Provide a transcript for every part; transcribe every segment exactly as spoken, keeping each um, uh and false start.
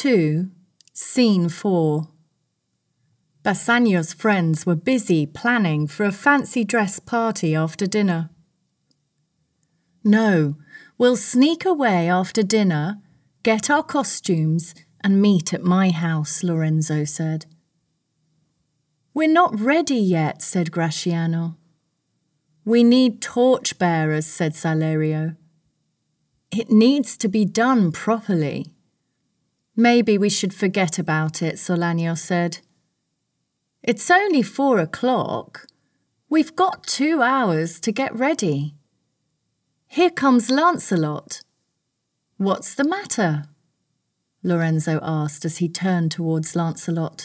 two, Scene four. Bassanio's friends were busy planning for a fancy dress party after dinner. No, we'll sneak away after dinner, get our costumes and meet at my house, Lorenzo said. We're not ready yet, said Gratiano. We need torch-bearers, said Salerio. It needs to be done properly. Maybe we should forget about it, Solanio said. It's only four o'clock. We've got two hours to get ready. Here comes Lancelot. What's the matter? Lorenzo asked as he turned towards Lancelot.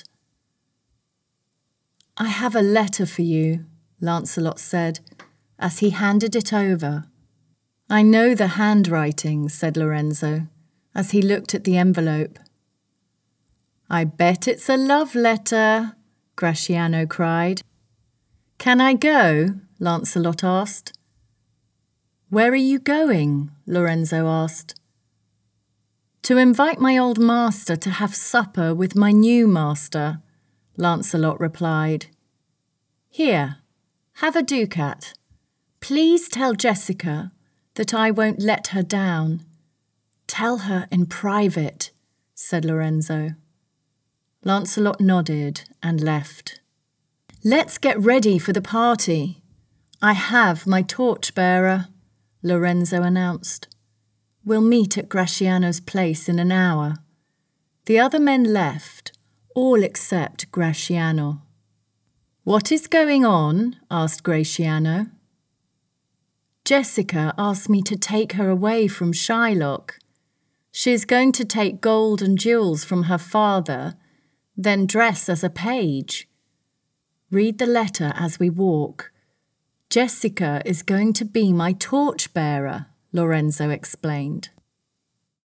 I have a letter for you, Lancelot said, as he handed it over. I know the handwriting, said Lorenzo, as he looked at the envelope. I bet it's a love letter, Gratiano cried. Can I go? Lancelot asked. Where are you going? Lorenzo asked. To invite my old master to have supper with my new master, Lancelot replied. Here, have a ducat. Please tell Jessica that I won't let her down. Tell her in private, said Lorenzo. Lancelot nodded and left. Let's get ready for the party. I have my torch-bearer, Lorenzo announced. We'll meet at Gratiano's place in an hour. The other men left, all except Gratiano. What is going on? Asked Gratiano. Jessica asked me to take her away from Shylock. She is going to take gold and jewels from her father, then dress as a page. Read the letter as we walk. Jessica is going to be my torch-bearer, Lorenzo explained.